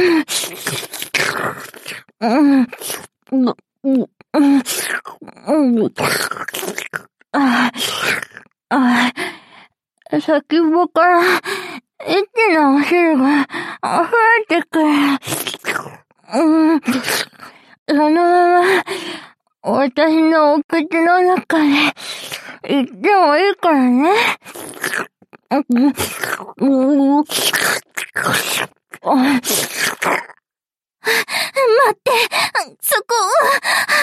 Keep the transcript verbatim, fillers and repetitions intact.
うんうんうんああ先っぽから息のお汁が溢れてくる。うん、そのまま私のお口の中で行ってもいいからね。うん、待って、そこ、